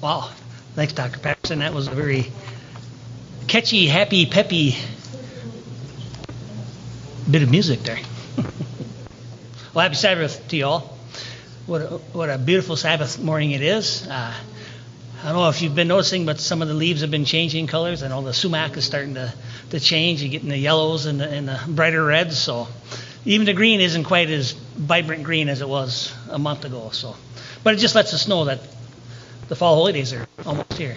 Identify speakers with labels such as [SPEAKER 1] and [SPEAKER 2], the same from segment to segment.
[SPEAKER 1] Wow. Thanks, Dr. Patterson. That was a very catchy, happy, peppy bit of music there. Well, happy Sabbath to you all. What a beautiful Sabbath morning it is. I don't know if you've been noticing, but some of the leaves have been changing colors. I know the sumac is starting to change. You're getting the yellows and the brighter reds. So even the green isn't quite as vibrant green as it was a month ago. So, but it just lets us know that the fall holidays are almost here.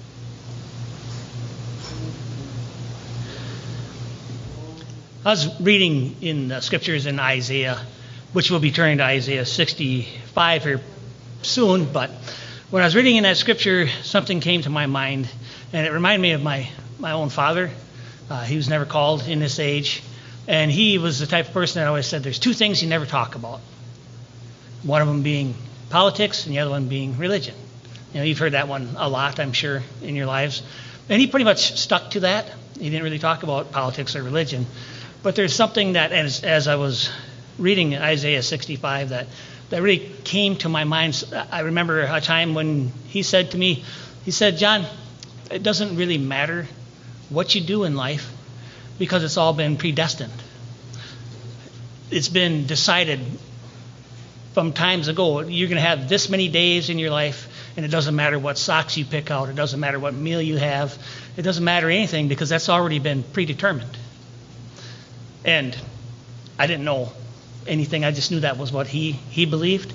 [SPEAKER 1] I was reading in the scriptures in Isaiah, which we'll be turning to Isaiah 65 here soon, but when I was reading in that scripture, something came to my mind, and it reminded me of my own father. He was never called in this age, and he was the type of person that always said there's two things you never talk about. One of them being politics, and the other one being religion. You know, you've heard that one a lot, I'm sure, in your lives. And he pretty much stuck to that. He didn't really talk about politics or religion. But there's something that, as I was reading Isaiah 65, that really came to my mind. I remember a time when he said to me, he said, John, it doesn't really matter what you do in life because it's all been predestined. It's been decided from times ago. You're going to have this many days in your life, and it doesn't matter what socks you pick out. It doesn't matter what meal you have. It doesn't matter anything because that's already been predetermined. And I didn't know anything. I just knew that was what he believed.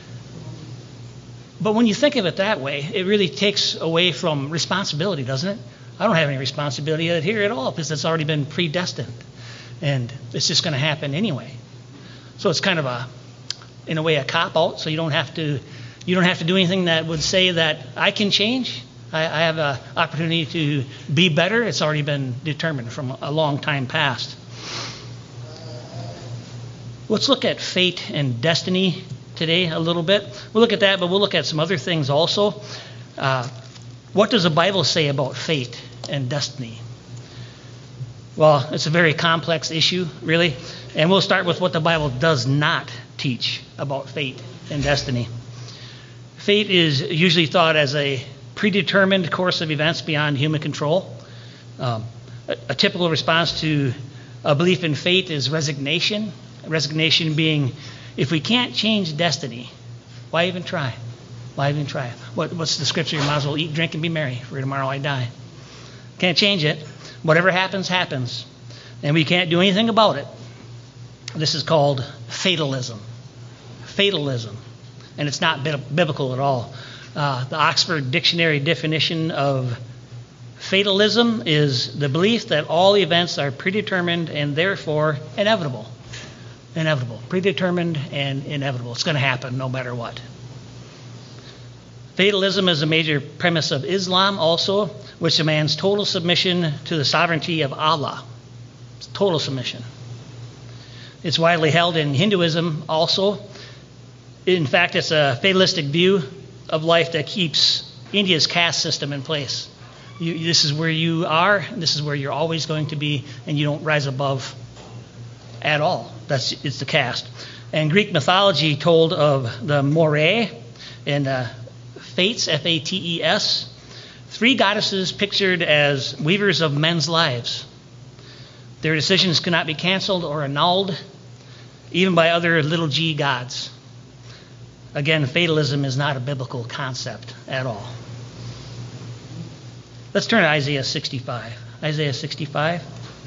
[SPEAKER 1] But when you think of it that way, it really takes away from responsibility, doesn't it? I don't have any responsibility here at all because it's already been predestined. And it's just going to happen anyway. So it's kind of in a way, a cop-out. So you don't have to do anything that would say that I can change. I have an opportunity to be better. It's already been determined from a long time past. Let's look at fate and destiny today a little bit. We'll look at that, but we'll look at some other things also. What does the Bible say about fate and destiny? Well, it's a very complex issue, really. And we'll start with what the Bible does not teach about fate and destiny. Fate is usually thought as a predetermined course of events beyond human control. A typical response to a belief in fate is resignation. Resignation being, if we can't change destiny, why even try? Why even try? What's the scripture? You might as well eat, drink, and be merry, for tomorrow I die. Can't change it. Whatever happens, happens. And we can't do anything about it. This is called fatalism. Fatalism. And it's not biblical at all. The Oxford Dictionary definition of fatalism is the belief that all events are predetermined and therefore inevitable. Inevitable. Predetermined and inevitable. It's going to happen no matter what. Fatalism is a major premise of Islam also, which demands total submission to the sovereignty of Allah. It's total submission. It's widely held in Hinduism also. In fact, it's a fatalistic view of life that keeps India's caste system in place. This is where you are, this is where you're always going to be, and you don't rise above at all. It's the caste. And Greek mythology told of the Moirae and Fates, Fates, three goddesses pictured as weavers of men's lives. Their decisions cannot be canceled or annulled, even by other little g gods. Again, fatalism is not a biblical concept at all. Let's turn to Isaiah 65. Isaiah 65.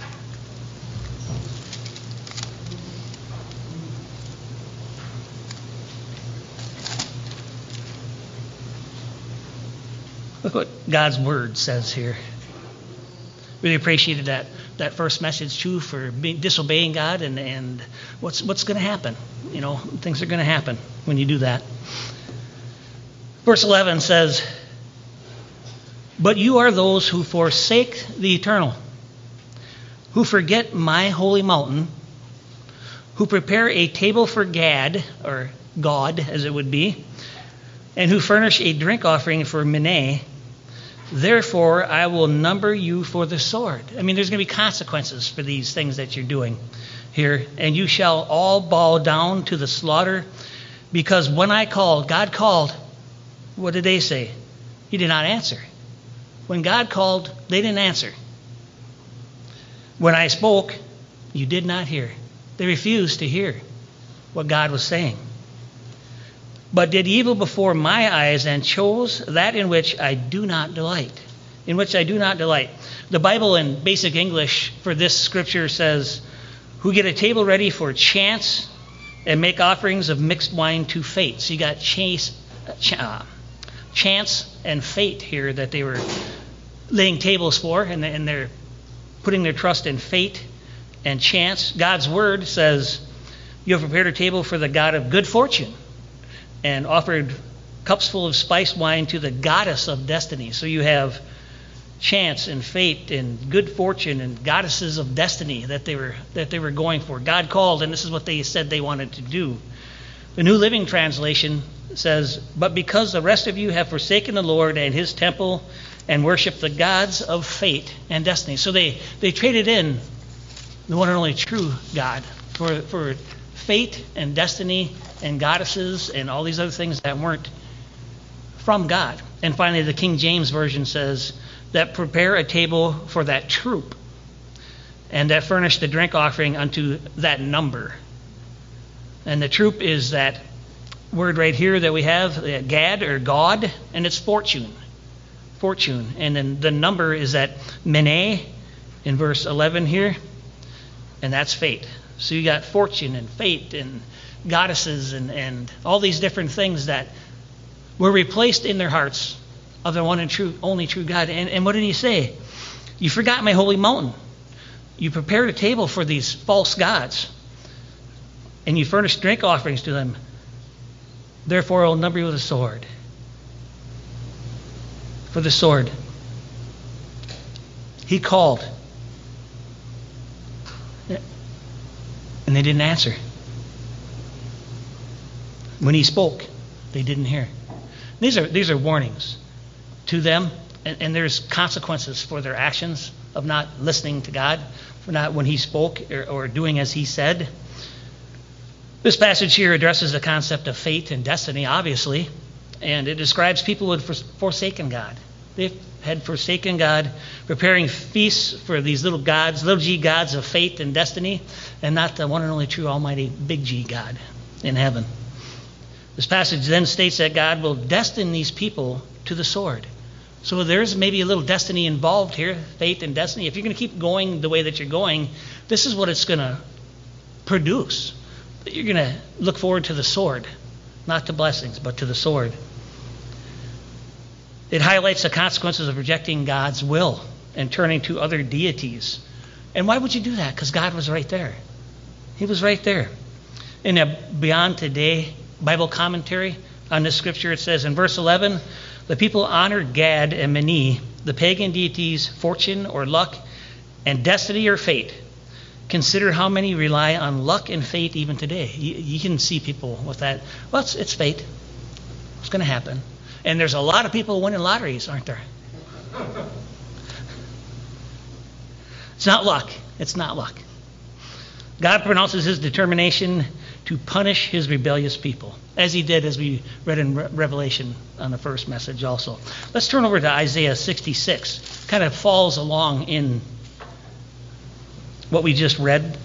[SPEAKER 1] Look what God's word says here. Really appreciated that first message too, for disobeying God and what's going to happen. You know, things are going to happen when you do that. Verse 11 says, "But you are those who forsake the eternal, who forget my holy mountain, who prepare a table for Gad, or God as it would be, and who furnish a drink offering for Mineh. Therefore, I will number you for the sword." I mean, there's going to be consequences for these things that you're doing here. "And you shall all bow down to the slaughter, because when I called," God called, what did they say? He did not answer. When God called, they didn't answer. When I spoke, you did not hear. They refused to hear what God was saying. But did evil before my eyes and chose that in which I do not delight. In which I do not delight. The Bible in basic English for this scripture says, who get a table ready for chance and make offerings of mixed wine to fate. So you got chance and fate here that they were laying tables for, and they're putting their trust in fate and chance. God's word says, you have prepared a table for the God of good fortune and offered cups full of spiced wine to the goddess of destiny. So you have chance and fate and good fortune and goddesses of destiny that they were going for. God called, and this is what they said they wanted to do. The New Living Translation says, but because the rest of you have forsaken the Lord and his temple and worshiped the gods of fate and destiny. So they traded in the one and only true God for fate and destiny and goddesses and all these other things that weren't from God. And finally, the King James Version says that prepare a table for that troop and that furnish the drink offering unto that number. And the troop is that word right here that we have, Gad or God, and it's fortune. Fortune. And then the number is that Mene in verse 11 here, and that's fate. So you got fortune and fate and goddesses and all these different things that were replaced in their hearts of the one and true, only true God. And what did he say? You forgot my holy mountain. You prepared a table for these false gods, and you furnished drink offerings to them. Therefore I will number you with a sword. For the sword. He called. And they didn't answer. When he spoke, they didn't hear. These are warnings to them, and there's consequences for their actions of not listening to God, for not when he spoke or doing as he said. This passage here addresses the concept of fate and destiny, obviously, and it describes people who had forsaken God. They had forsaken God, preparing feasts for these little gods, little g gods of fate and destiny, and not the one and only true almighty big G God in heaven. This passage then states that God will destine these people to the sword. So there's maybe a little destiny involved here, fate and destiny. If you're going to keep going the way that you're going, this is what it's going to produce. You're going to look forward to the sword, not to blessings, but to the sword. It highlights the consequences of rejecting God's will and turning to other deities. And why would you do that? Because God was right there. He was right there. In a Beyond Today Bible commentary on this scripture, it says in verse 11, the people honored Gad and Mene, the pagan deities, fortune or luck, and destiny or fate. Consider how many rely on luck and fate even today. You can see people with that. Well, it's fate. It's going to happen. And there's a lot of people winning lotteries, aren't there? It's not luck. It's not luck. God pronounces his determination to punish his rebellious people, as he did, as we read in Revelation on the first message also. Let's turn over to Isaiah 66. Kind of falls along in what we just read.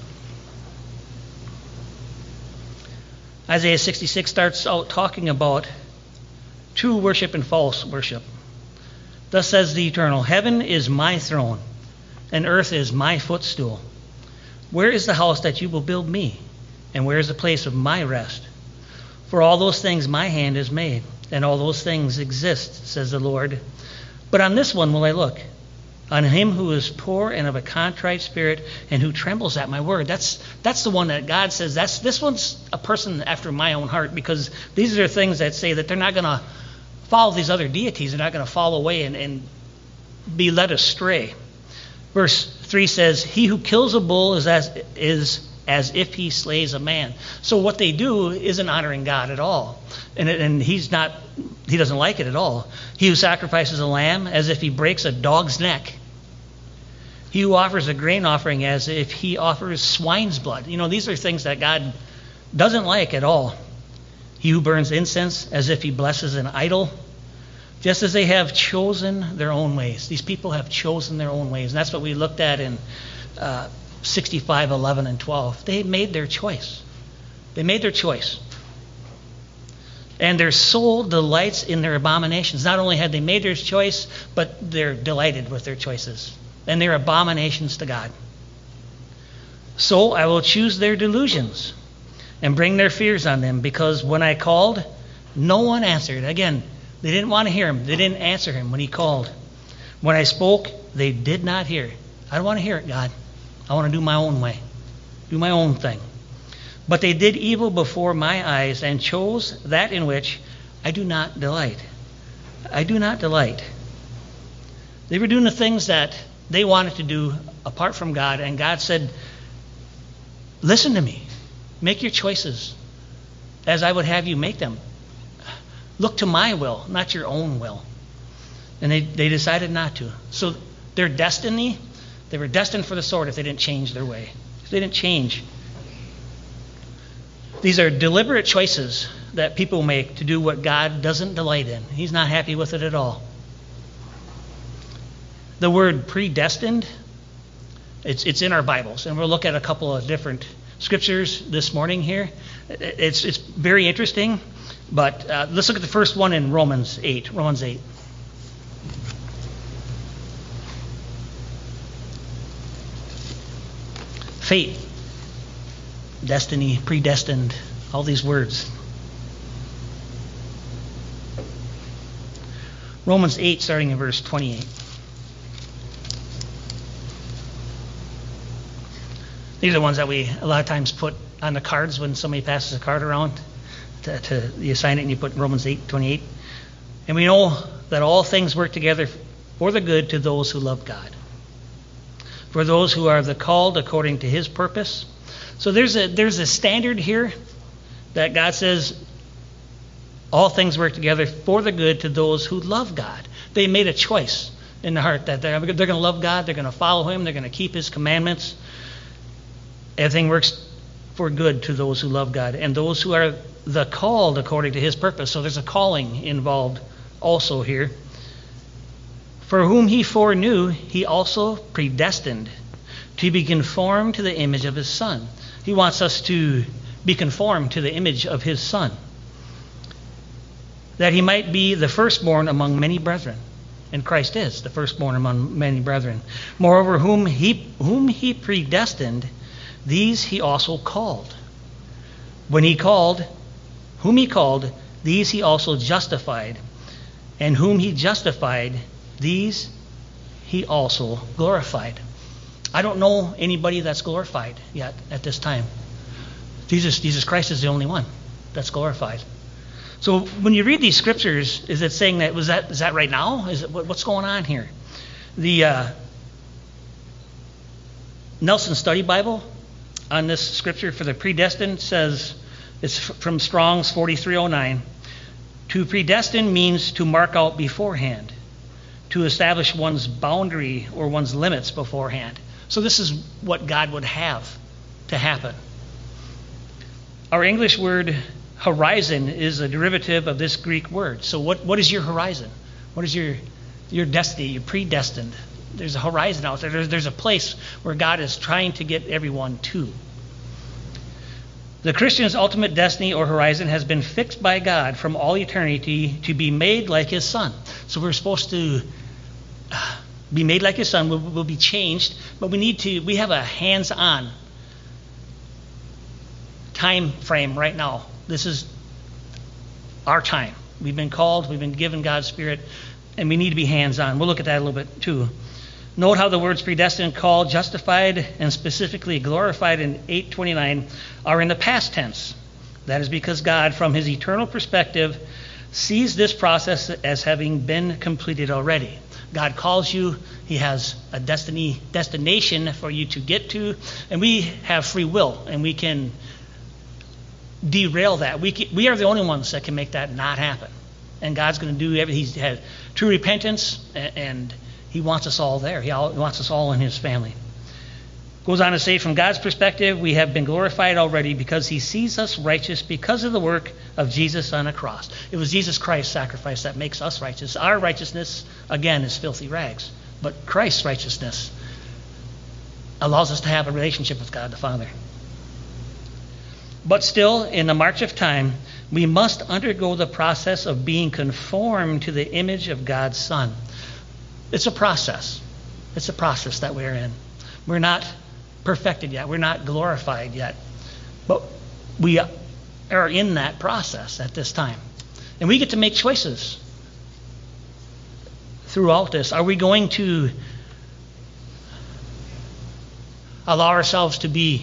[SPEAKER 1] Isaiah 66 starts out talking about true worship and false worship. Thus says the Eternal, heaven is my throne, and earth is my footstool. Where is the house that you will build me? And where is the place of my rest? For all those things my hand has made, and all those things exist, says the Lord. But on this one will I look, on him who is poor and of a contrite spirit, and who trembles at my word. That's the one that God says, this one's a person after my own heart, because these are things that say that they're not going to follow these other deities. They're not going to fall away and be led astray. Verse 3 says, he who kills a bull is as if he slays a man. So what they do isn't honoring God at all. And he doesn't like it at all. He who sacrifices a lamb as if he breaks a dog's neck. He who offers a grain offering as if he offers swine's blood. These are things that God doesn't like at all. He who burns incense as if he blesses an idol. Just as they have chosen their own ways. These people have chosen their own ways. And that's what we looked at in 65, 11, and 12. They made their choice. They made their choice. And their soul delights in their abominations. Not only had they made their choice, but they're delighted with their choices. And they're abominations to God. So I will choose their delusions and bring their fears on them, because when I called, no one answered. Again, they didn't want to hear him. They didn't answer him when he called. When I spoke, they did not hear. I don't want to hear it, God. I want to do my own way, do my own thing. But they did evil before my eyes and chose that in which I do not delight. I do not delight. They were doing the things that they wanted to do apart from God, and God said, listen to me. Make your choices as I would have you make them. Look to my will, not your own will. And they decided not to. So their destiny, they were destined for the sword if they didn't change their way. If they didn't change. These are deliberate choices that people make to do what God doesn't delight in. He's not happy with it at all. The word predestined, it's in our Bibles, and we'll look at a couple of different scriptures this morning here. It's very interesting, but let's look at the first one in Romans 8. Romans 8. Fate, destiny, predestined, all these words. Romans 8, starting in verse 28. These are the ones that we a lot of times put on the cards when somebody passes a card around. You sign it and you put Romans 8, 28. And we know that all things work together for the good to those who love God, for those who are the called according to his purpose. So there's a standard here that God says all things work together for the good to those who love God. They made a choice in the heart that they're going to love God, they're going to follow him, they're going to keep his commandments. Everything works for good to those who love God and those who are the called according to his purpose. So there's a calling involved also here. For whom he foreknew, he also predestined to be conformed to the image of his Son. He wants us to be conformed to the image of his Son, that he might be the firstborn among many brethren. And Christ is the firstborn among many brethren. Moreover, whom he predestined, these he also called. Whom he called, these he also justified. And whom he justified, these he also glorified. I don't know anybody that's glorified yet at this time. Jesus Christ is the only one that's glorified. So when you read these scriptures, is it saying that is that right now? What's going on here? The Nelson Study Bible on this scripture for the predestined says, it's from Strong's 4309. To predestine means to mark out beforehand, to establish one's boundary or one's limits beforehand. So this is what God would have to happen. Our English word horizon is a derivative of this Greek word. So what is your horizon? What is your destiny? You're predestined. There's a horizon out there. There's a place where God is trying to get everyone to. The Christian's ultimate destiny or horizon has been fixed by God from all eternity to be made like his Son. So we're supposed to be made like his Son. We'll be changed, but we have a hands-on time frame right now. This is our time. We've been called, we've been given God's Spirit, and we need to be hands-on. We'll look at that a little bit too. Note how the words predestined, called, justified, and specifically glorified in 8:29 are in the past tense. That is because God, from his eternal perspective, sees this process as having been completed already. God calls you. He has a destination for you to get to, and we have free will, and we can derail that. We are the only ones that can make that not happen. And God's going to do everything. He's had true repentance, and he wants us all there. He wants us all in his family. Goes on to say, from God's perspective, we have been glorified already because he sees us righteous because of the work of Jesus on a cross. It was Jesus Christ's sacrifice that makes us righteous. Our righteousness, again, is filthy rags. But Christ's righteousness allows us to have a relationship with God the Father. But still, in the march of time, we must undergo the process of being conformed to the image of God's Son. It's a process. It's a process that we're in. We're not perfected yet. We're not glorified yet. But we are in that process at this time. And we get to make choices throughout this. Are we going to allow ourselves to be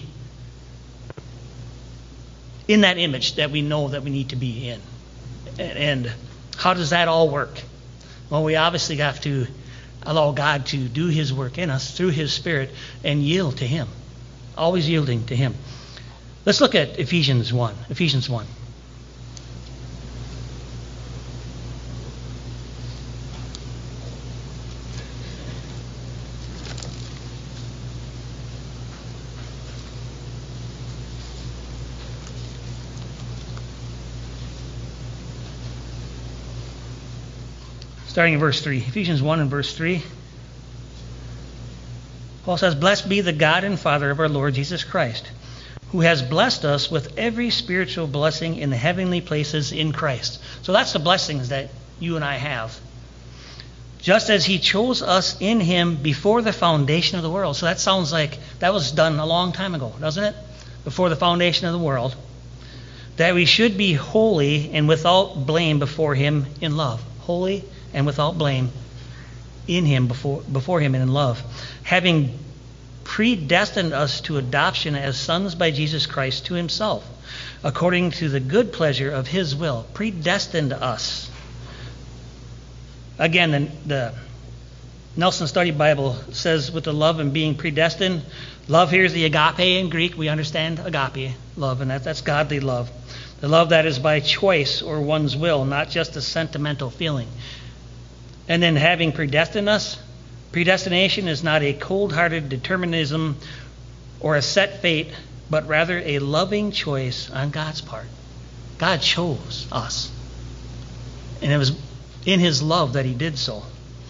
[SPEAKER 1] in that image that we know that we need to be in? And how does that all work? Well, we obviously have to allow God to do his work in us through his Spirit and yield to him. Always yielding to him. Let's look at Ephesians 1. Ephesians 1. Starting in verse 3. Ephesians 1 and verse 3. Paul says, "Blessed be the God and Father of our Lord Jesus Christ, who has blessed us with every spiritual blessing in the heavenly places in Christ." So that's the blessings that you and I have. "Just as he chose us in him before the foundation of the world." So that sounds like that was done a long time ago, doesn't it? Before the foundation of the world. "That we should be holy and without blame before him in love." Holy and without blame in him, before him and in love. "Having predestined us to adoption as sons by Jesus Christ to himself, according to the good pleasure of his will." Predestined us. Again, the Nelson Study Bible says with the love and being predestined, love here is the agape in Greek. We understand agape, love, and that's godly love. The love that is by choice or one's will, not just a sentimental feeling. And then having predestined us, predestination is not a cold-hearted determinism or a set fate, but rather a loving choice on God's part. God chose us. And it was in his love that he did so.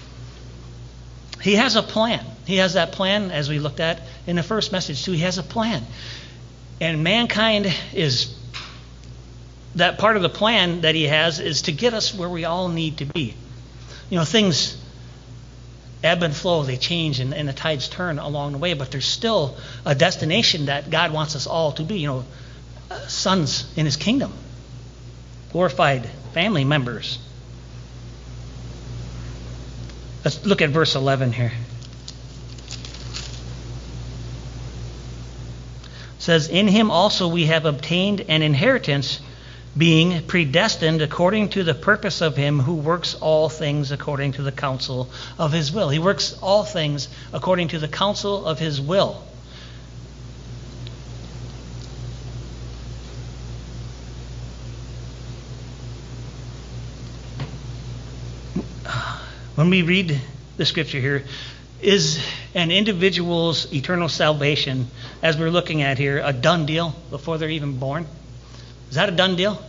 [SPEAKER 1] He has a plan. He has that plan, as we looked at in the first message too. He has a plan. And mankind is, that part of the plan that he has is to get us where we all need to be. You know, things ebb and flow, they change, and the tides turn along the way, but there's still a destination that God wants us all to be, sons in his kingdom, glorified family members. Let's look at verse 11 here. It says, "In him also we have obtained an inheritance, being predestined according to the purpose of him who works all things according to the counsel of his will." He works all things according to the counsel of his will. When we read the scripture here, is an individual's eternal salvation, as we're looking at here, a done deal before they're even born? Is that a done deal?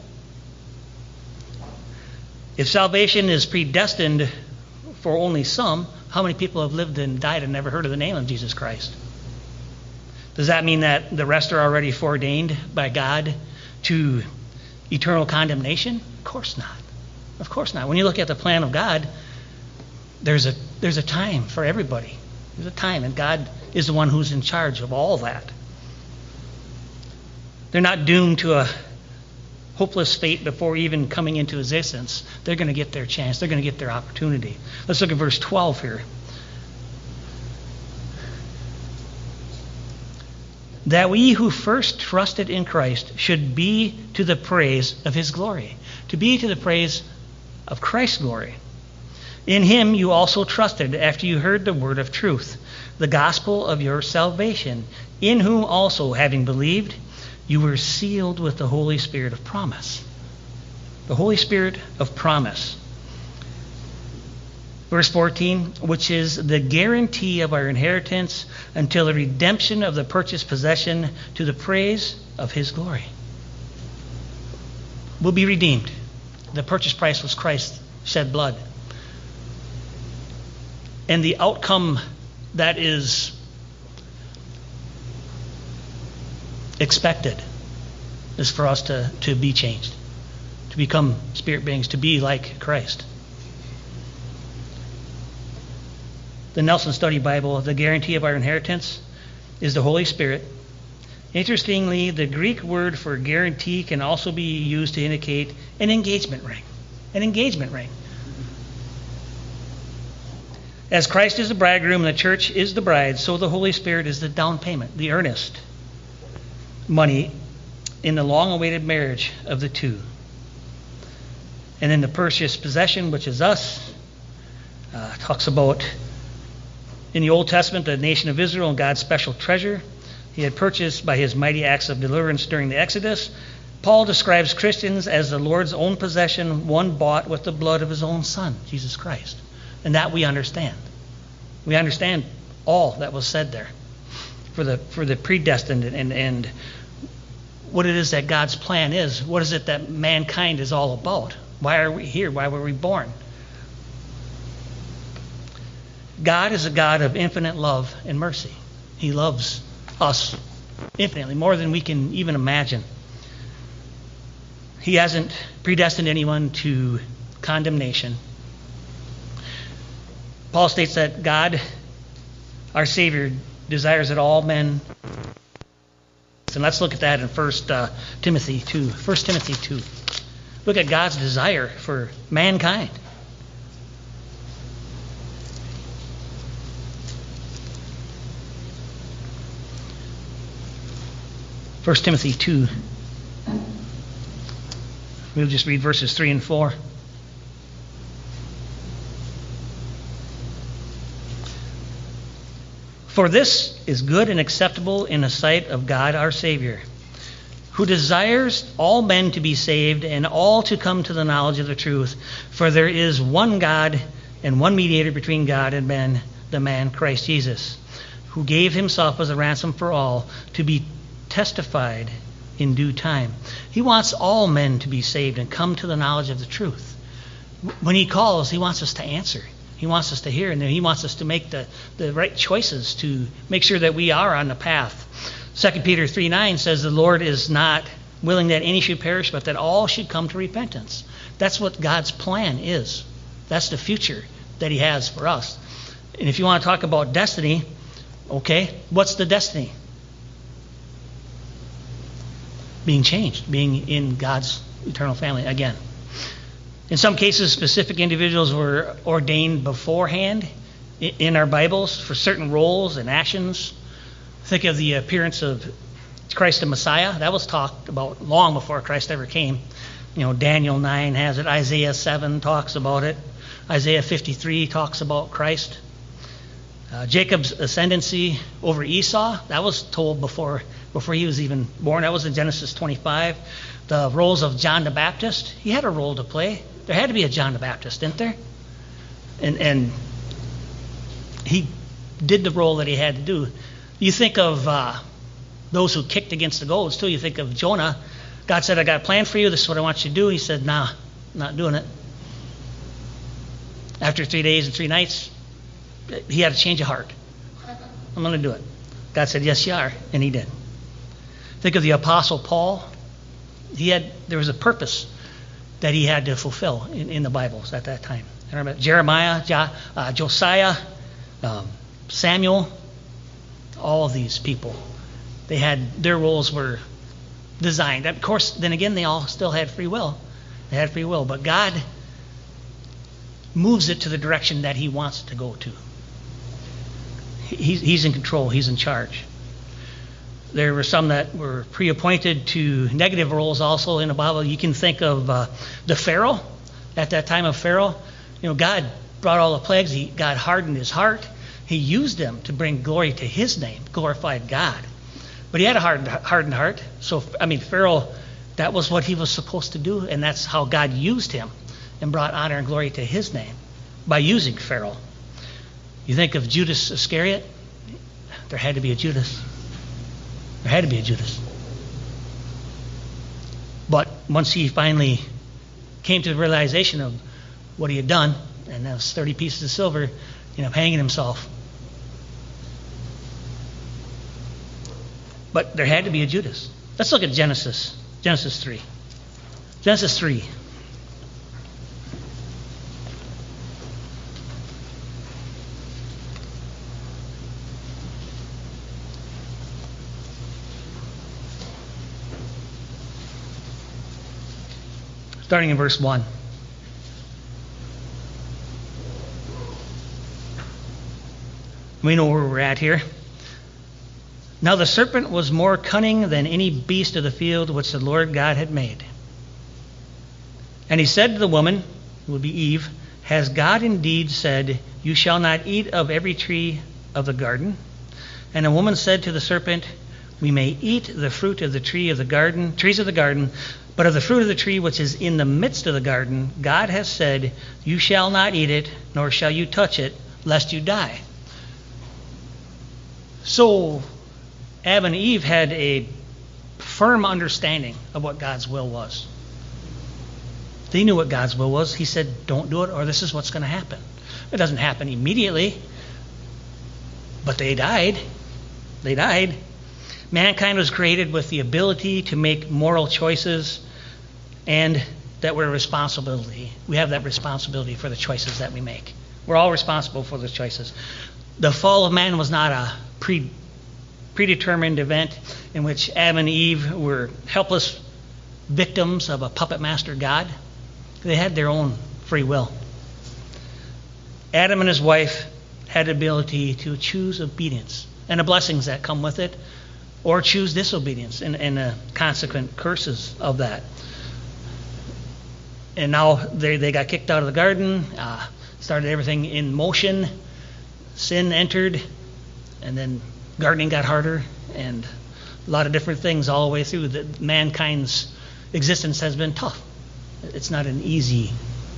[SPEAKER 1] If salvation is predestined for only some, how many people have lived and died and never heard of the name of Jesus Christ? Does that mean that the rest are already foreordained by God to eternal condemnation? Of course not. Of course not. When you look at the plan of God, there's a time for everybody. There's a time, and God is the one who's in charge of all that. They're not doomed to a hopeless fate before even coming into existence. They're going to get their chance. They're going to get their opportunity. Let's look at verse 12 here. "That we who first trusted in Christ should be to the praise of his glory." To be to the praise of Christ's glory. "In him you also trusted after you heard the word of truth, the gospel of your salvation, in whom also, having believed, you were sealed with the Holy Spirit of promise." The Holy Spirit of promise. Verse 14, which is the guarantee of our inheritance until the redemption of the purchased possession to the praise of his glory. We'll be redeemed. The purchase price was Christ's shed blood. And the outcome that is expected is for us to be changed, to become spirit beings, to be like Christ. The Nelson Study Bible, the guarantee of our inheritance is the Holy Spirit. Interestingly, the Greek word for guarantee can also be used to indicate an engagement ring. An engagement ring. As Christ is the bridegroom and the church is the bride, so the Holy Spirit is the down payment, the earnest money in the long-awaited marriage of the two. And then the purchased possession, which is us, talks about in the Old Testament the nation of Israel and God's special treasure he had purchased by his mighty acts of deliverance during the Exodus. Paul describes Christians as the Lord's own possession, one bought with the blood of his own Son, Jesus Christ. And that we understand. We understand all that was said there for the predestined and what it is that God's plan is. What is it that mankind is all about? Why are we here? Why were we born? God is a God of infinite love and mercy. He loves us infinitely, more than we can even imagine. He hasn't predestined anyone to condemnation. Paul states that God, our Savior, desires that all men. And let's look at that in 1 Timothy 2. 1 Timothy 2. Look at God's desire for mankind. First Timothy 2. We'll just read verses 3 and 4. For this is good and acceptable in the sight of God our Savior, who desires all men to be saved and all to come to the knowledge of the truth. For there is one God and one mediator between God and men, the man Christ Jesus, who gave himself as a ransom for all, to be testified in due time. He wants all men to be saved and come to the knowledge of the truth. When he calls, he wants us to answer. He wants us to hear, and he wants us to make the right choices to make sure that we are on the path. 2 Peter 3:9 says the Lord is not willing that any should perish, but that all should come to repentance. That's what God's plan is. That's the future that he has for us. And if you want to talk about destiny, okay, what's the destiny? Being changed, being in God's eternal family again. In some cases, specific individuals were ordained beforehand in our Bibles for certain roles and actions. Think of the appearance of Christ the Messiah. That was talked about long before Christ ever came. You know, Daniel 9 has it. Isaiah 7 talks about it. Isaiah 53 talks about Christ. Jacob's ascendancy over Esau, that was told before he was even born. That was in Genesis 25. The roles of John the Baptist, he had a role to play. There had to be a John the Baptist, didn't there? And he did the role that he had to do. You think of those who kicked against the goads, too. You think of Jonah. God said, I got a plan for you. This is what I want you to do. He said, nah, not doing it. After 3 days and 3 nights, he had a change of heart. I'm going to do it. God said, yes, you are. And he did. Think of the Apostle Paul. There was a purpose that he had to fulfill in the Bibles at that time. I remember Jeremiah, Josiah, Samuel, all of these people. Their roles were designed. Of course, then again, they all still had free will. They had free will, but God moves it to the direction that he wants it to go to. He's in control. He's in charge. There were some that were pre-appointed to negative roles also in the Bible. You can think of the Pharaoh. At that time of Pharaoh, God brought all the plagues. God hardened his heart. He used them to bring glory to his name, glorified God. But he had a hardened heart. So, Pharaoh, that was what he was supposed to do, and that's how God used him and brought honor and glory to his name. by using Pharaoh. You think of Judas Iscariot? There had to be a Judas. There had to be a Judas. But once he finally came to the realization of what he had done, and that was 30 pieces of silver, he ended up hanging himself. But there had to be a Judas. Let's look at Genesis 3. Genesis 3. Starting in verse 1. We know where we're at here. Now the serpent was more cunning than any beast of the field which the Lord God had made. And he said to the woman, who would be Eve, has God indeed said, you shall not eat of every tree of the garden? And the woman said to the serpent, we may eat the fruit of the trees of the garden, but of the fruit of the tree which is in the midst of the garden, God has said, you shall not eat it, nor shall you touch it, lest you die. So Adam and Eve had a firm understanding of what God's will was. They knew what God's will was. He said, don't do it, or this is what's going to happen. It doesn't happen immediately, but they died. They died. Mankind was created with the ability to make moral choices, and that we're responsibility. We have that responsibility for the choices that we make. We're all responsible for the choices. The fall of man was not a predetermined event in which Adam and Eve were helpless victims of a puppet master God. They had their own free will. Adam and his wife had the ability to choose obedience and the blessings that come with it, or choose disobedience and the consequent curses of that. And now they got kicked out of the garden, started everything in motion. Sin entered, and then gardening got harder, and a lot of different things all the way through. That mankind's existence has been tough. It's not an easy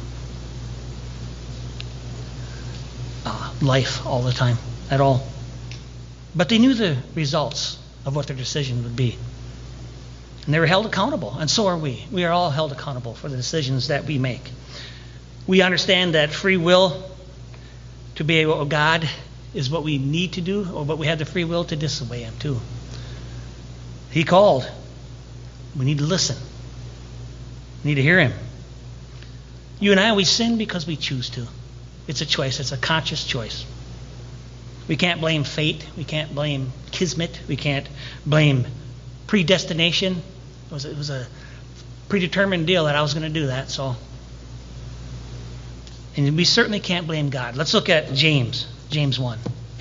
[SPEAKER 1] life all the time at all. But they knew the results of what their decision would be. And they were held accountable, and so are we. We are all held accountable for the decisions that we make. We understand that free will to be able, God is what we need to do, or but we have the free will to disobey Him too. He called. We need to listen. We need to hear Him. You and I, we sin because we choose to. It's a choice. It's a conscious choice. We can't blame fate. We can't blame kismet. We can't blame predestination. It was a predetermined deal that I was going to do that. So, and we certainly can't blame God. Let's look at James 1.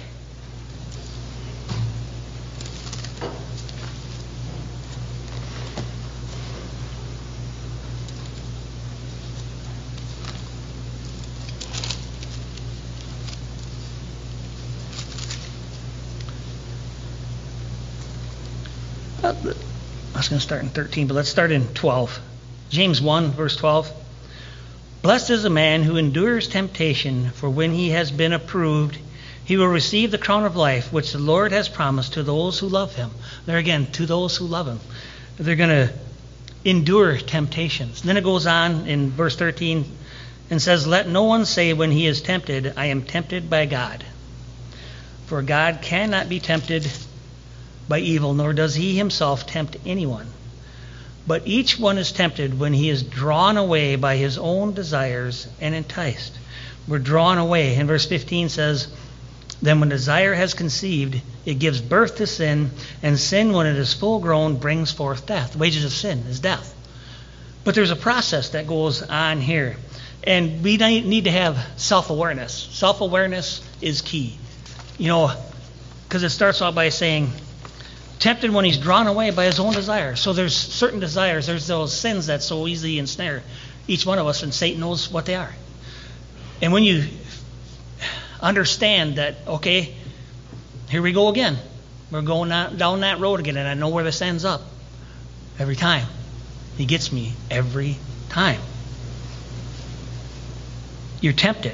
[SPEAKER 1] I was going to start in 13, but let's start in 12. James 1, verse 12. Blessed is the man who endures temptation, for when he has been approved, he will receive the crown of life, which the Lord has promised to those who love Him. There again, to those who love Him. They're going to endure temptations. And then it goes on in verse 13 and says, let no one say when he is tempted, I am tempted by God. For God cannot be tempted by evil, nor does He Himself tempt anyone. But each one is tempted when he is drawn away by his own desires and enticed. We're drawn away. And verse 15 says, then when desire has conceived, it gives birth to sin, and sin, when it is full grown, brings forth death. The wages of sin is death. But there's a process that goes on here. And we need to have self-awareness. Self-awareness is key. Because it starts out by saying, tempted when he's drawn away by his own desire. So there's certain desires. There's those sins that so easily ensnare each one of us, and Satan knows what they are. And when you understand that, okay, here we go again. We're going down that road again, and I know where this ends up. Every time. He gets me every time. You're tempted.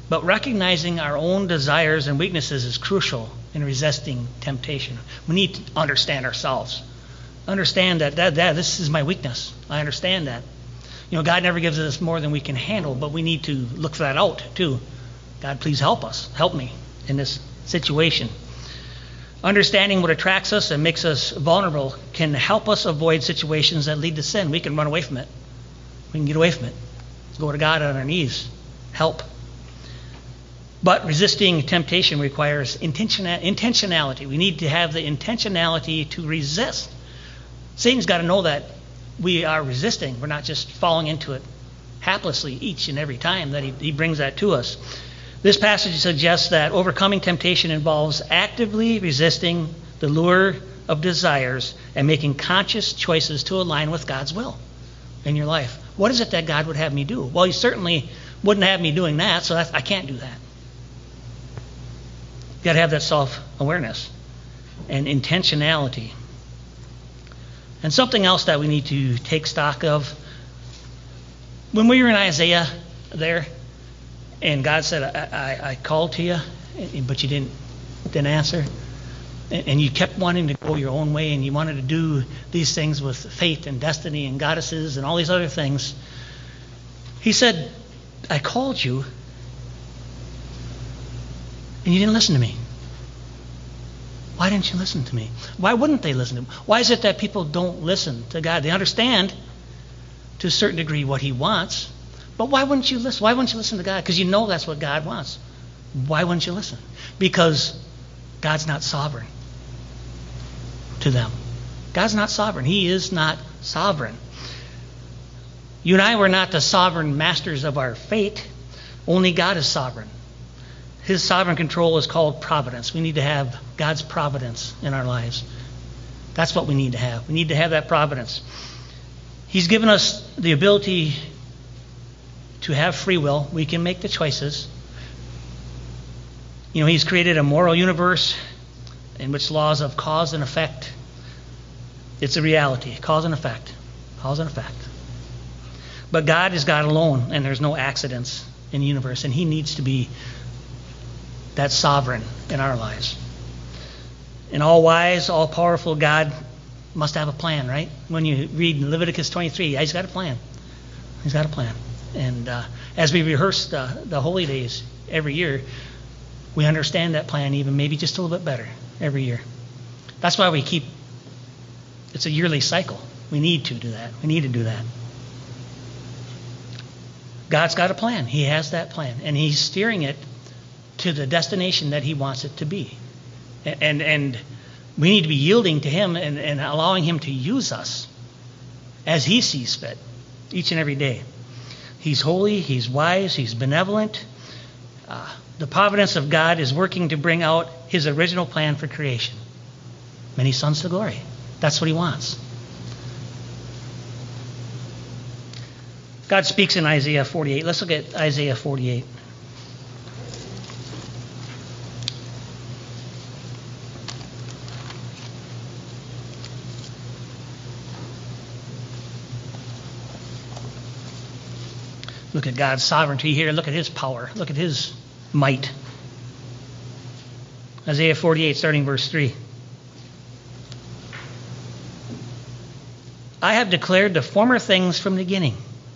[SPEAKER 1] But recognizing our own desires and weaknesses is crucial in resisting temptation. We need to understand ourselves. Understand that this is my weakness. I understand that. God never gives us more than we can handle, but we need to look for that out too. God, please help us. Help me in this situation. Understanding what attracts us and makes us vulnerable can help us avoid situations that lead to sin. We can run away from it. We can get away from it. Go to God on our knees. Help. But resisting temptation requires intentionality. We need to have the intentionality to resist. Satan's got to know that we are resisting. We're not just falling into it haplessly each and every time that he brings that to us. This passage suggests that overcoming temptation involves actively resisting the lure of desires and making conscious choices to align with God's will in your life. What is it that God would have me do? Well, he certainly wouldn't have me doing that, so I can't do that. You've got to have that self-awareness and intentionality. And something else that we need to take stock of. When we were in Isaiah there, and God said, I called to you, but you didn't answer. And you kept wanting to go your own way, and you wanted to do these things with fate and destiny and goddesses and all these other things. He said, I called you, and you didn't listen to me. Why didn't you listen to me? Why wouldn't they listen to him? Why is it that people don't listen to God? They understand to a certain degree what he wants, but why wouldn't you listen? Why wouldn't you listen to God? Because you know that's what God wants. Why wouldn't you listen? Because God's not sovereign to them. God's not sovereign. He is not sovereign. You and I were not the sovereign masters of our fate. Only God is sovereign. His sovereign control is called providence. We need to have God's providence in our lives. That's what we need to have. We need to have that providence. He's given us the ability to have free will. We can make the choices. He's created a moral universe in which laws of cause and effect, it's a reality. Cause and effect. Cause and effect. But God is God alone, and there's no accidents in the universe, and he needs to be that sovereign in our lives. An all-wise, all-powerful God must have a plan, right? When you read Leviticus 23, he's got a plan. He's got a plan. And as we rehearse the holy days every year, we understand that plan even maybe just a little bit better every year. That's why it's a yearly cycle. We need to do that. We need to do that. God's got a plan. He has that plan. And he's steering it to the destination that he wants it to be. And we need to be yielding to him and allowing him to use us as he sees fit each and every day. He's holy, he's wise, he's benevolent. The providence of God is working to bring out his original plan for creation. Many sons to glory. That's what he wants. God speaks in Isaiah 48. Let's look at Isaiah 48. Look at God's sovereignty here. Look at his power. Look at his might. Isaiah 48, starting verse 3. I have declared the former things from the beginning.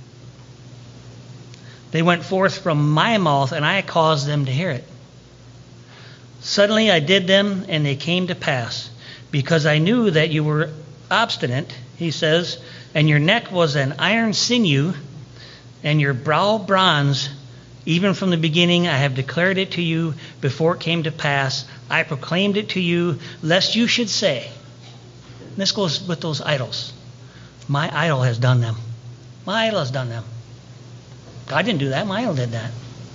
[SPEAKER 1] They went forth from my mouth, and I caused them to hear it. Suddenly I did them, and they came to pass, because I knew that you were obstinate, he says, and your neck was an iron sinew, and your brow bronze. Even from the beginning I have declared it to you before it came to pass. I proclaimed it to you, lest you should say. And this goes with those idols. My idol has done them. My idol has done them. God didn't do that. My idol did that.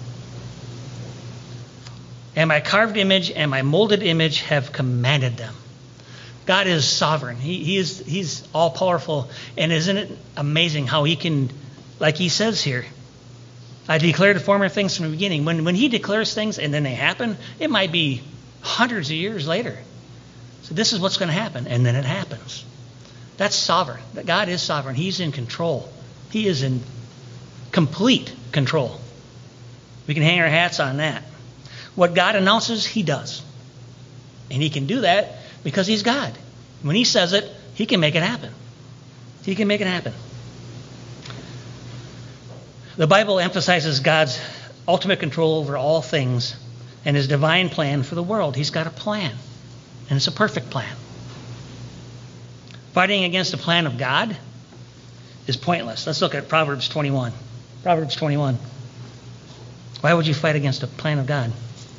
[SPEAKER 1] And my carved image and my molded image have commanded them. God is sovereign. He's all powerful. And isn't it amazing how he can, like he says here, I declared the former things from the beginning. When he declares things and then they happen, it might be hundreds of years later. So this is what's going to happen, and then it happens. That's sovereign. God is sovereign. He's in control. He is in complete control. We can hang our hats on that. What God announces, he does. And he can do that because he's God. When he says it, he can make it happen. He can make it happen. The Bible emphasizes God's ultimate control over all things and his divine plan for the world. He's got a plan, and it's a perfect plan. Fighting against the plan of God is pointless. Let's look at Proverbs 21. Proverbs 21. Why would you fight against the plan of God?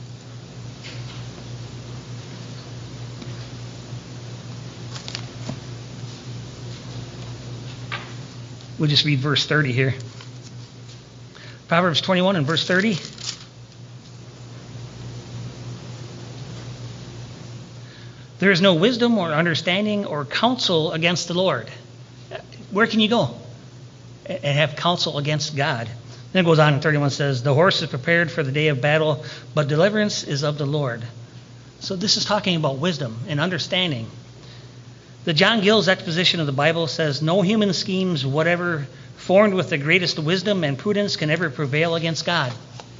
[SPEAKER 1] We'll just read verse 30 here. Proverbs 21 and verse 30. There is no wisdom or understanding or counsel against the Lord. Where can you go and have counsel against God? Then it goes on in 31, says, the horse is prepared for the day of battle, but deliverance is of the Lord. So this is talking about wisdom and understanding. The John Gill's exposition of the Bible says, no human schemes, whatever formed with the greatest wisdom and prudence, can ever prevail against God,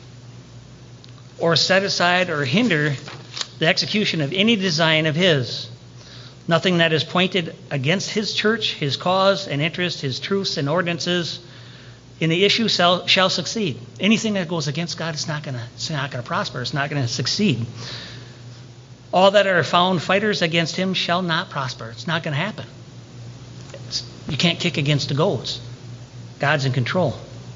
[SPEAKER 1] or set aside or hinder the execution of any design of his. Nothing that is pointed against his church, his cause and interest, his truths and ordinances in the issue shall succeed. Anything that goes against God, it's not going to prosper. It's not going to succeed. All that are found fighters against him shall not prosper. It's not going to happen. You can't kick against the goats. God's in control.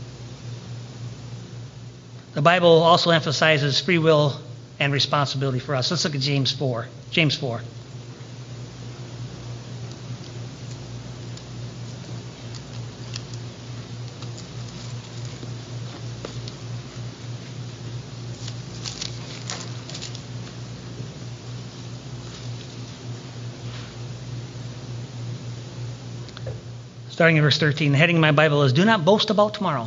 [SPEAKER 1] The Bible also emphasizes free will and responsibility for us. Let's look at James 4. James 4. Starting in verse 13, the heading of my Bible is, do not boast about tomorrow.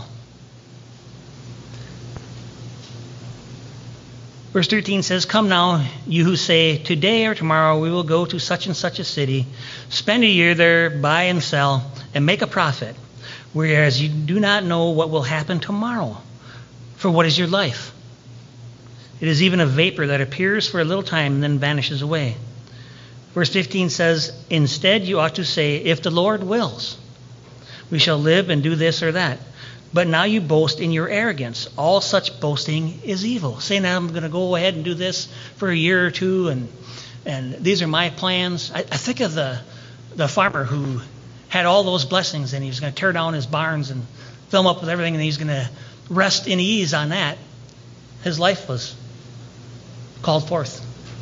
[SPEAKER 1] Verse 13 says, come now, you who say, today or tomorrow we will go to such and such a city, spend a year there, buy and sell, and make a profit, whereas you do not know what will happen tomorrow. For what is your life? It is even a vapor that appears for a little time and then vanishes away. Verse 15 says, instead you ought to say, if the Lord wills, we shall live and do this or that. But now you boast in your arrogance. All such boasting is evil. Saying that I'm going to go ahead and do this for a year or two, and these are my plans. I think of the farmer who had all those blessings, and he was going to tear down his barns and fill them up with everything, and he's going to rest in ease on that. His life was called forth.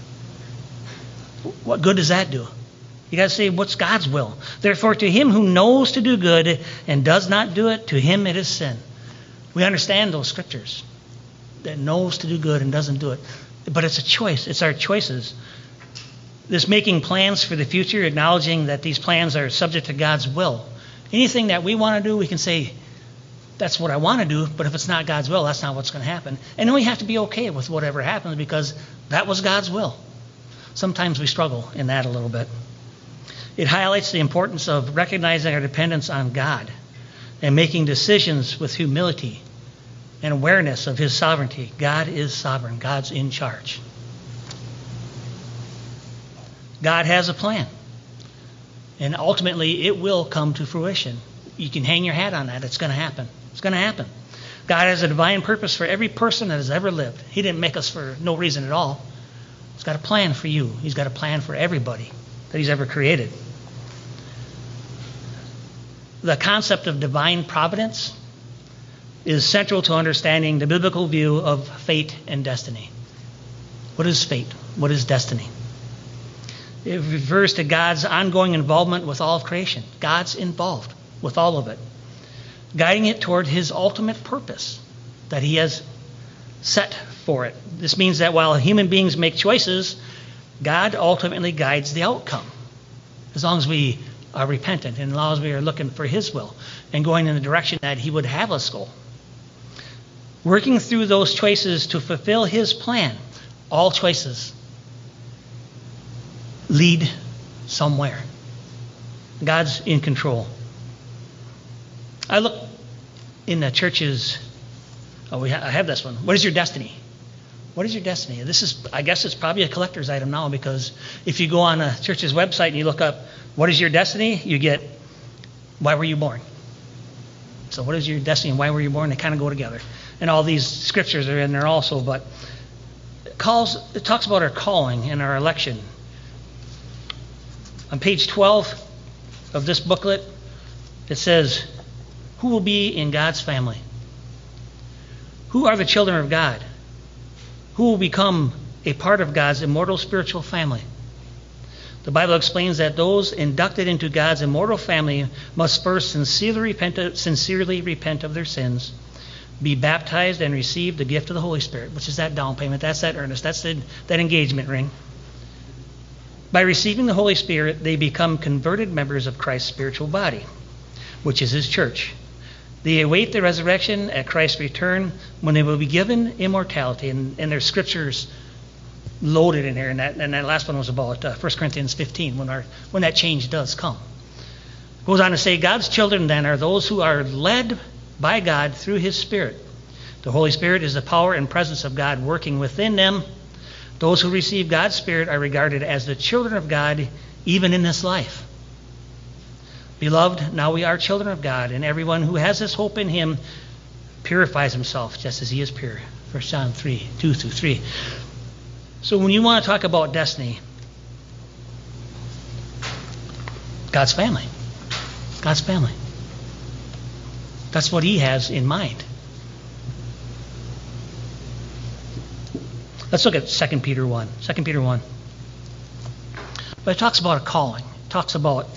[SPEAKER 1] What good does that do? You got to say, what's God's will? Therefore, to him who knows to do good and does not do it, to him it is sin. We understand those scriptures. That knows to do good and doesn't do it. But it's a choice. It's our choices. This making plans for the future, acknowledging that these plans are subject to God's will. Anything that we want to do, we can say, that's what I want to do, but if it's not God's will, that's not what's going to happen. And then we have to be okay with whatever happens because that was God's will. Sometimes we struggle in that a little bit. It highlights the importance of recognizing our dependence on God and making decisions with humility and awareness of his sovereignty. God is sovereign. God's in charge. God has a plan. And ultimately, it will come to fruition. You can hang your hat on that. It's going to happen. It's going to happen. God has a divine purpose for every person that has ever lived. He didn't make us for no reason at all. He's got a plan for you. He's got a plan for everybody that he's ever created. The concept of divine providence is central to understanding the biblical view of fate and destiny. What is fate? What is destiny? It refers to God's ongoing involvement with all of creation. God's involved with all of it, guiding it toward his ultimate purpose that he has set for it. This means that while human beings make choices, God ultimately guides the outcome. As long as we are repentant and as long as we are looking for his will and going in the direction that he would have us go. Working through those choices to fulfill his plan, all choices lead somewhere. God's in control. I look in the churches I have this one. What is your destiny? What is your destiny? I guess it's probably a collector's item now, because if you go on a church's website and you look up, what is your destiny? You get, why were you born? So what is your destiny and why were you born? They kind of go together. And all these scriptures are in there also, but it talks about our calling and our election. On page 12 of this booklet, it says, who will be in God's family? Who are the children of God? Who will become a part of God's immortal spiritual family? The Bible explains that those inducted into God's immortal family must first sincerely repent of their sins, be baptized, and receive the gift of the Holy Spirit, which is that down payment, that's that earnest, that's that engagement ring. By receiving the Holy Spirit, they become converted members of Christ's spiritual body, which is his church. They await the resurrection at Christ's return, when they will be given immortality. And there's scriptures loaded in here. And that last one was about 1 Corinthians 15, when that change does come. It goes on to say, God's children then are those who are led by God through his Spirit. The Holy Spirit is the power and presence of God working within them. Those who receive God's Spirit are regarded as the children of God even in this life. Beloved, now we are children of God, and everyone who has this hope in him purifies himself just as he is pure. 1 John 3, 2 through 3. So when you want to talk about destiny, God's family. God's family. That's what he has in mind. Let's look at 2 Peter 1. 2 Peter 1. But it talks about a calling. It talks about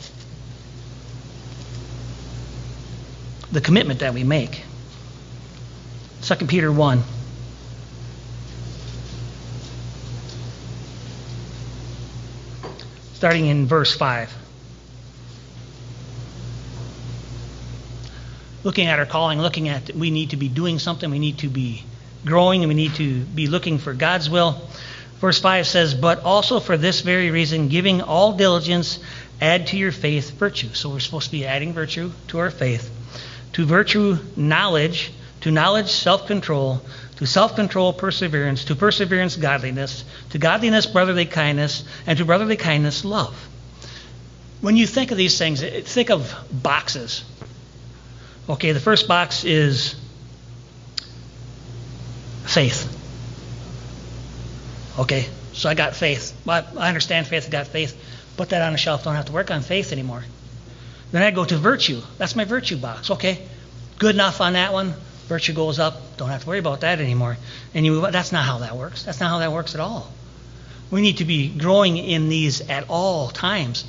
[SPEAKER 1] the commitment that we make. 2 Peter 1. Starting in verse 5. Looking at our calling, looking at we need to be doing something, we need to be growing, and we need to be looking for God's will. Verse 5 says, but also for this very reason, giving all diligence, add to your faith virtue. So we're supposed to be adding virtue to our faith. To virtue, knowledge. To knowledge, self-control. To self-control, perseverance. To perseverance, godliness. To godliness, brotherly kindness. And to brotherly kindness, love. When you think of these things, think of boxes. Okay, the first box is faith. Okay, so I got faith. Well, I understand faith, I got faith. Put that on the shelf, don't have to work on faith anymore. Then I go to virtue. That's my virtue box. Okay, good enough on that one. Virtue goes up. Don't have to worry about that anymore. And you move on. That's not how that works. That's not how that works at all. We need to be growing in these at all times.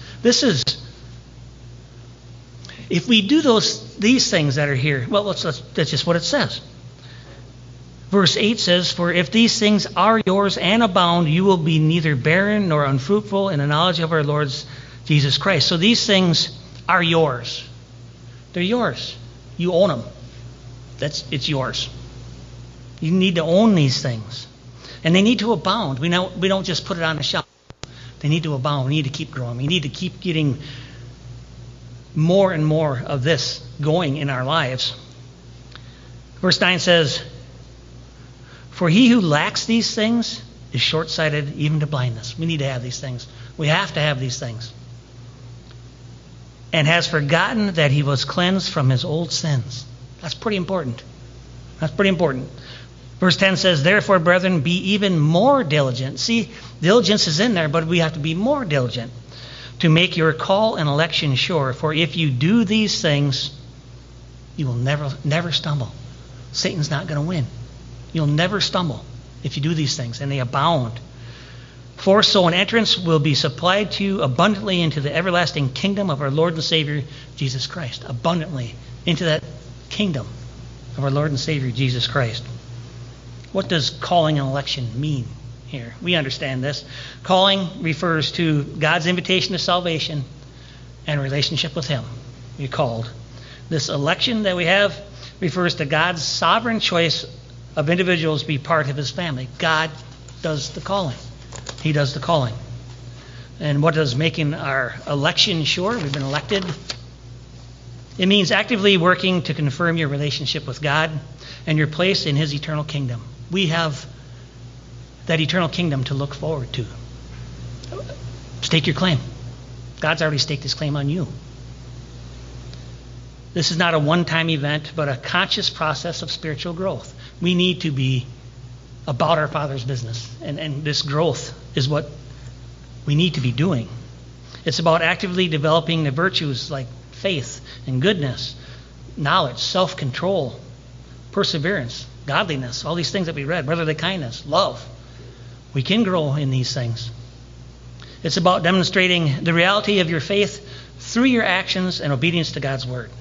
[SPEAKER 1] If we do these things that are here, well, that's just what it says. Verse 8 says, for if these things are yours and abound, you will be neither barren nor unfruitful in the knowledge of our Lord Jesus Christ. So these things are yours. They're yours. You own them. It's yours. You need to own these things. And they need to abound. We don't just put it on the shelf. They need to abound. We need to keep growing. We need to keep getting more and more of this going in our lives. Verse 9 says, for he who lacks these things is short-sighted even to blindness. We need to have these things. We have to have these things. And has forgotten that he was cleansed from his old sins. That's pretty important. That's pretty important. Verse 10 says, therefore, brethren, be even more diligent. See, diligence is in there, but we have to be more diligent to make your call and election sure. For if you do these things, you will never stumble. Satan's not going to win. You'll never stumble if you do these things, and they abound. For so an entrance will be supplied to you abundantly into the everlasting kingdom of our Lord and Savior, Jesus Christ. Abundantly into that kingdom of our Lord and Savior, Jesus Christ. What does calling and election mean here? We understand this. Calling refers to God's invitation to salvation and relationship with him. You're called. This election that we have refers to God's sovereign choice of individuals to be part of his family. God does the calling. He does the calling. And what does making our election sure? We've been elected It means actively working to confirm your relationship with God and your place in his eternal kingdom. We have that eternal kingdom to look forward to. Stake your claim. God's already staked his claim on you. This is not a one-time event, but a conscious process of spiritual growth. We need to be about our Father's business, and this growth is what we need to be doing. It's about actively developing the virtues like faith and goodness, knowledge, self-control, perseverance, godliness, all these things that we read, brotherly kindness, love. We can grow in these things. It's about demonstrating the reality of your faith through your actions and obedience to God's word.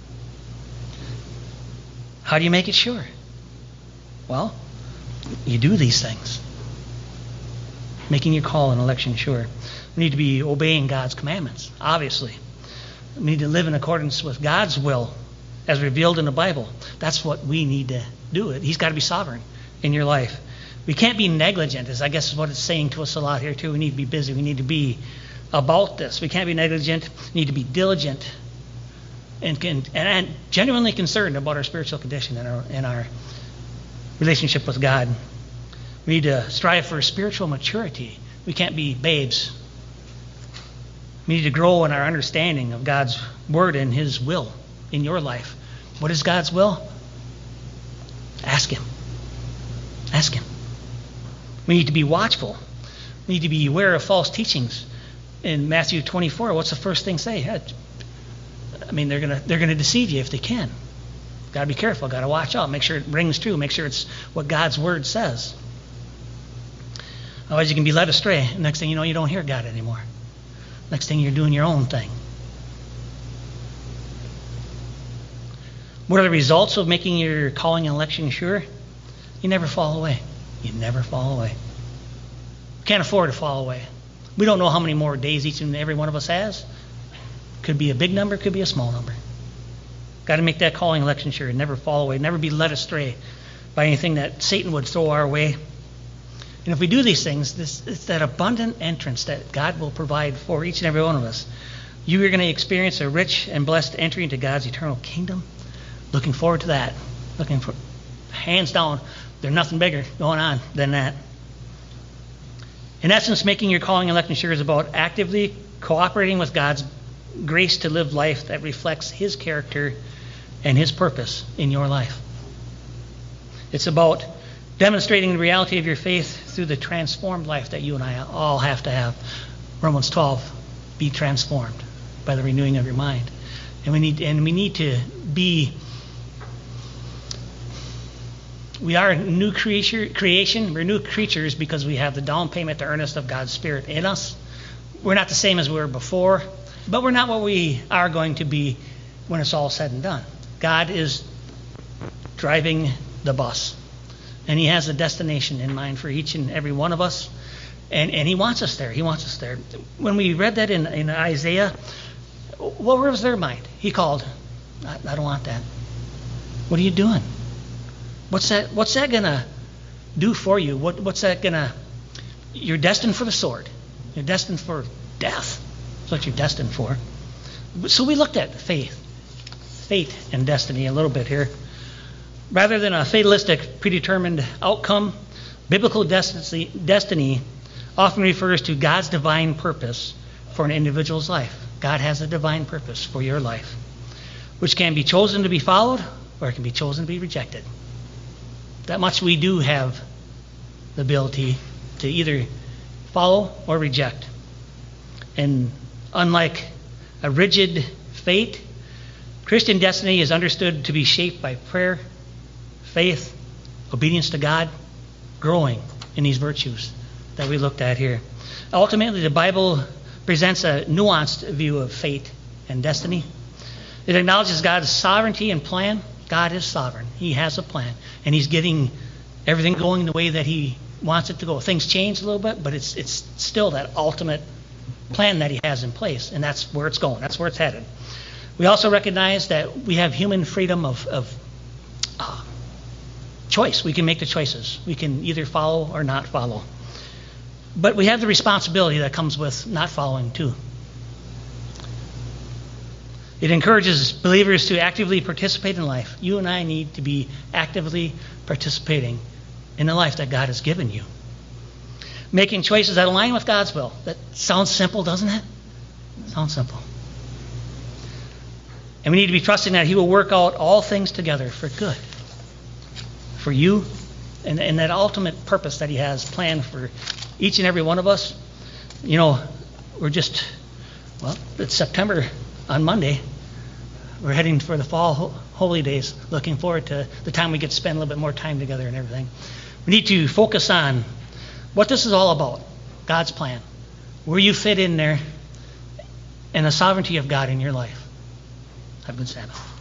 [SPEAKER 1] How do you make it sure? Well, you do these things. Making your call and election sure. We need to be obeying God's commandments, obviously. We need to live in accordance with God's will as revealed in the Bible. That's what we need to do. He's got to be sovereign in your life. We can't be negligent, is I guess is what it's saying to us a lot here too. We need to be busy. We need to be about this. We can't be negligent. We need to be diligent and genuinely concerned about our spiritual condition and our relationship with God. We need to strive for spiritual maturity. We can't be babes. We need to grow in our understanding of God's word and his will in your life. What is God's will? Ask him. Ask him. We need to be watchful. We need to be aware of false teachings. In Matthew 24, what's the first thing say? I mean, they're gonna deceive you if they can. Got to be careful. Got to watch out. Make sure it rings true. Make sure it's what God's word says. Otherwise, you can be led astray. Next thing you know, you don't hear God anymore. Next thing, you're doing your own thing. What are the results of making your calling and election sure? You never fall away. You never fall away. Can't afford to fall away. We don't know how many more days each and every one of us has. Could be a big number, could be a small number. Got to make that calling and election sure. Never fall away. Never be led astray by anything that Satan would throw our way. And if we do these things, it's that abundant entrance that God will provide for each and every one of us. You are going to experience a rich and blessed entry into God's eternal kingdom. Looking forward to that. Looking for, hands down, there's nothing bigger going on than that. In essence, making your calling and election sure is about actively cooperating with God's grace to live life that reflects his character and his purpose in your life. It's about demonstrating the reality of your faith through the transformed life that you and I all have to have. Romans 12, be transformed by the renewing of your mind. And we need to be. We are a new creation. We're new creatures because we have the down payment, the earnest of God's Spirit in us. We're not the same as we were before, but we're not what we are going to be when it's all said and done. God is driving the bus, and he has a destination in mind for each and every one of us, and he wants us there. He wants us there. When we read that in Isaiah, what was their mind? He called, I don't want that. What are you doing? What's that gonna do for you? What's that gonna? You're destined for the sword. You're destined for death. That's what you're destined for. So we looked at fate and destiny a little bit here. Rather than a fatalistic, predetermined outcome, biblical destiny often refers to God's divine purpose for an individual's life. God has a divine purpose for your life, which can be chosen to be followed or it can be chosen to be rejected. That much we do have the ability to either follow or reject. And unlike a rigid fate, Christian destiny is understood to be shaped by prayer, faith, obedience to God, growing in these virtues that we looked at here. Ultimately, the Bible presents a nuanced view of fate and destiny. It acknowledges God's sovereignty and plan. God is sovereign. He has a plan, and he's getting everything going the way that he wants it to go. Things change a little bit, but it's still that ultimate plan that he has in place, and that's where it's going. That's where it's headed. We also recognize that we have human freedom of choice. We can make the choices. We can either follow or not follow. But we have the responsibility that comes with not following too. It encourages believers to actively participate in life. You and I need to be actively participating in the life that God has given you. Making choices that align with God's will. That sounds simple, doesn't it? Sounds simple. And we need to be trusting that He will work out all things together for good. For you and that ultimate purpose that He has planned for each and every one of us. You know, it's September on Monday. We're heading for the fall holy days, looking forward to the time we get to spend a little bit more time together and everything. We need to focus on what this is all about, God's plan, where you fit in there, and the sovereignty of God in your life. Have a good Sabbath.